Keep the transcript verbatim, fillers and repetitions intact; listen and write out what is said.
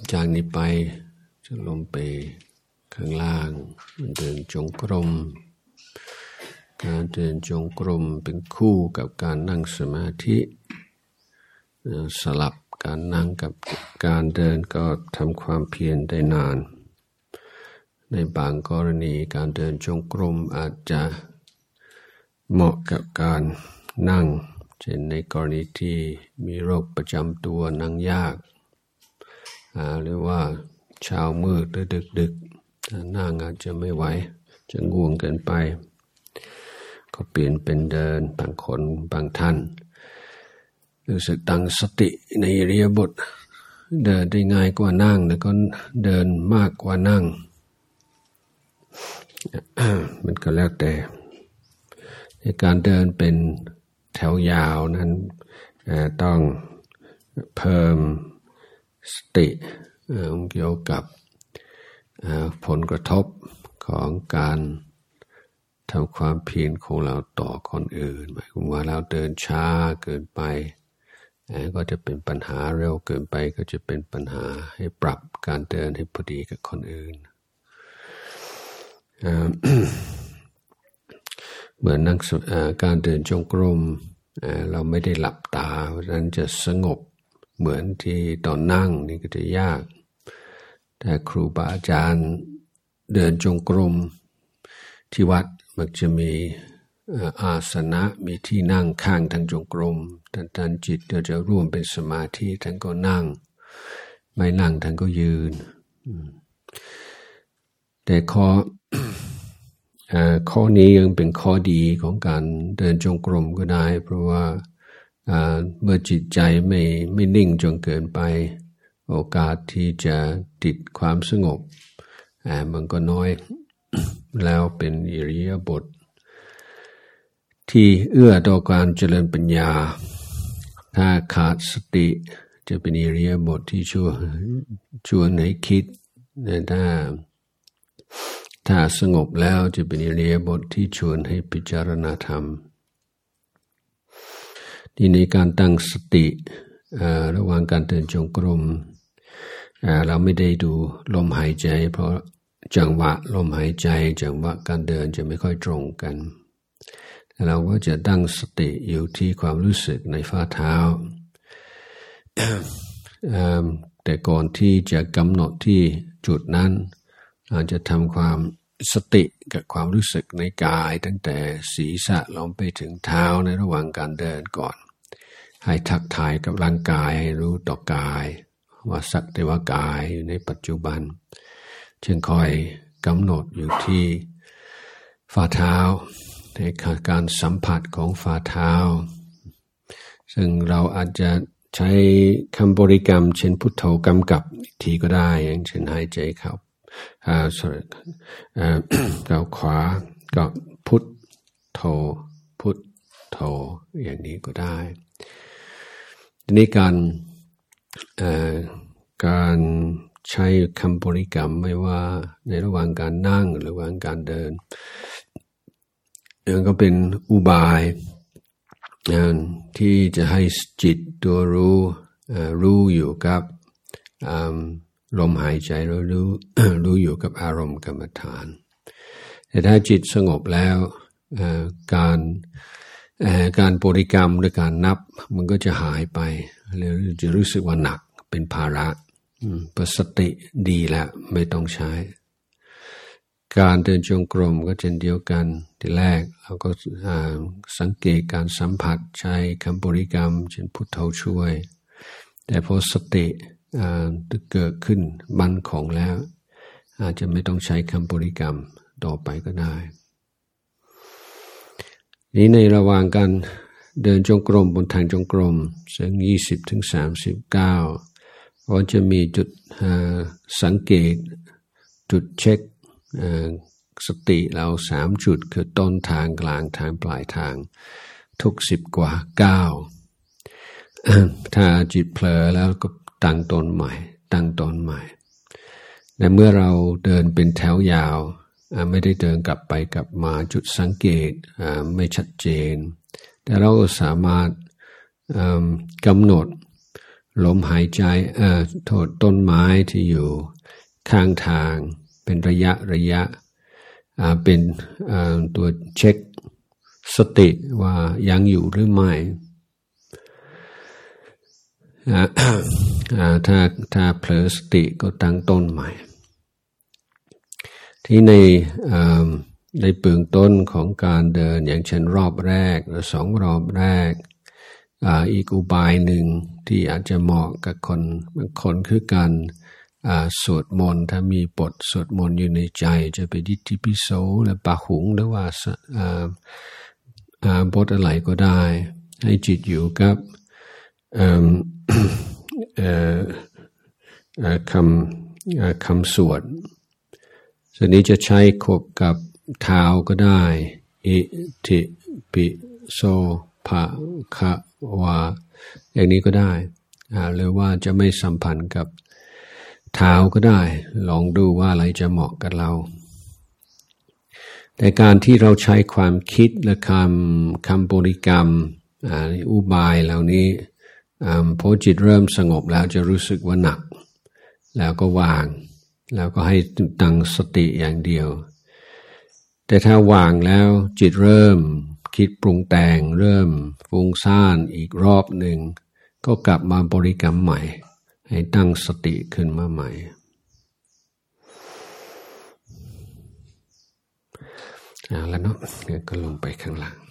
จากนี้ไปจะลงไปข้างล่างเดินจงกรมการเดินจงกรมเป็นคู่กับการนั่งสมาธิสลับการนั่งกับการเดินก็ทำความเพียรได้นานในบางกรณีการเดินจงกรมอาจจะเหมาะกับการนั่งเช่นในกรณีที่มีโรคประจำตัวนั่งยากหรือว่าเช้ามืดหรือดึกๆนั่งอาจจะไม่ไหวจะง่วงเกินไปก็เปลี่ยนเป็นเดินบางคนบางท่านรู้สึกตั้งสติในอิริยาบถเดินได้ง่ายกว่านั่งแล้วก็เดินมากกว่านั่ง มันก็แล้วแต่ในการเดินเป็นแถวยาวนั้นต้องเพิ่มสติเกี่ยวกับผลกระทบของการทำความเพียรของเราต่อคนอื่นหมายความว่าเราเดินช้าเกินไปก็จะเป็นปัญหาเร็วเกินไปก็จะเป็นปัญหาให้ปรับการเดินให้พอดีกับคนอื่น เหมือนนั่งการเดินจงกรมเราไม่ได้หลับตาเพราะฉะนั้นจะสงบเหมือนที่ตอนนั่งนี่ก็จะยากแต่ครูบาอาจารย์เดินจงกรมที่วัดมักจะมีอาสนะมีที่นั่งข้างทางจงกรมท่านท่านจิตก็จะร่วมเป็นสมาธิท่านก็นั่งไม่นั่งท่านก็ยืนแต่ข้อ ข้อนี้ยังเป็นข้อดีของการเดินจงกรมก็ได้เพราะว่าเมื่อจิตใจไม่ไม่นิ่งจนเกินไปโอกาสที่จะติดความสงบมันก็น้อย แล้วเป็นอิริยาบถที่เอื้อต่อการเจริญปัญญาถ้าขาดสติจะเป็นอิริยาบถที่ชวนชวนให้คิดถ้าถ้าสงบแล้วจะเป็นอิริยาบถที่ชวนให้พิจารณาธรรมที่ในการตั้งสติระหว่างการเดินจงกรมเราไม่ได้ดูลมหายใจเพราะจังหวะลมหายใจจังหวะการเดินจะไม่ค่อยตรงกันเราก็จะตั้งสติอยู่ที่ความรู้สึกในฝ่าเท้า แต่ก่อนที่จะกำหนดที่จุดนั้นเราจะทำความสติกับความรู้สึกในกายตั้งแต่ศีรษะลงไปถึงเท้าในระหว่างการเดินก่อนให้ทักทายกับร่างกายให้รู้ต่อกายว่าสักแต่ว่ากายอยู่ในปัจจุบันจึงคอยกำหนดอยู่ที่ฝ่าเท้าในการสัมผัสของฝ่าเท้าซึ่งเราอาจจะใช้คำบริกรรมเช่นพุทโธกำกับอีกทีก็ได้อย่างเช่นหายใจเข้าอ่า sorry อ่า ก้าวขวาก็พุทโธพุทโธอย่างนี้ก็ได้ทีนี้การอ่าการใช้คำบริกรรมไม่ว่าในระหว่างการนั่งหรือระหว่างการเดินมันก็เป็นอุบายที่จะให้จิตตัวรู้รู้อยู่กับลมหายใจรู้รู้ รู้อยู่กับอารมณ์กรรมฐานแต่ถ้าจิตสงบแล้วการการบริกรรมหรือการนับมันก็จะหายไปแล้วจะรู้สึกว่าหนักเป็นภาระปสติดีแล้วไม่ต้องใช้การเดินจงกรมก็เช่นเดียวกันทีแรกเราก็สังเกตการสัมผัสใช้คำบริกรรมเช่นพุทโธช่วยแต่พอสติเกิดขึ้นมั่นคงแล้วอาจจะไม่ต้องใช้คำบริกรรมต่อไปก็ได้นี้ในระหว่างการเดินจงกรมบนทางจงกรมซึ่ง ยี่สิบถึงสามสิบเก้า ก็จะมีจุดสังเกตจุดเช็คสติเราสามจุดคือต้นทางกลางทางปลายทางทุกสิบกว่าก้าว ถ้าจิตเผลอแล้วก็ตั้งต้นใหม่ตั้งต้นใหม่แต่เมื่อเราเดินเป็นแถวยาวไม่ได้เดินกลับไปกลับมาจุดสังเกตไม่ชัดเจนแต่เราสามารถกำหนดลมหายใจเอ่อโทษต้นไม้ที่อยู่ข้างทางเป็นระยะระยะอ่าเป็นอ่าตัวเช็คสติว่ายังอยู่หรือไม่อ่าอ่าถ้าถ้าเผลอสติก็ตั้งต้นใหม่ที่ในอ่าในเบื้องต้นของการเดินอย่างเช่นรอบแรกหรือสองรอบแรกอ่าอีกอุบายหนึ่งที่อาจจะเหมาะกับคนบางคนคือการอ่าสวดมนต์ถ้ามีบทสวดมนต์อยู่ในใจจะเป็นอิติปิโสหรือปาหุงหรือว่าอ่าอ่าบทอะไรก็ได้ให้จิตอยู่กับเอ่อเอ่อเอ่อคำเอ่อคำสวดส่วนนี้จะใช้ควบกับเท้าก็ได้อิติปิโสภะคะวะอย่างนี้ก็ได้อ่าหรือว่าจะไม่สัมพันธ์กับเท้าก็ได้ลองดูว่าอะไรจะเหมาะกับเราแต่การที่เราใช้ความคิดและคำคำบริกรรมอ่าอุบายเหล่านี้อ่าพอจิตเริ่มสงบแล้วจะรู้สึกว่าหนักแล้วก็วางแล้วก็ให้ตั้งสติอย่างเดียวแต่ถ้าวางแล้วจิตเริ่มคิดปรุงแต่งเริ่มฟุ้งซ่านอีกรอบหนึ่งก็กลับมาบริกรรมใหม่ให้ตั้งสติขึ้นมาใหม่เอาแล้วเนาะก็ลงไปข้างล่าง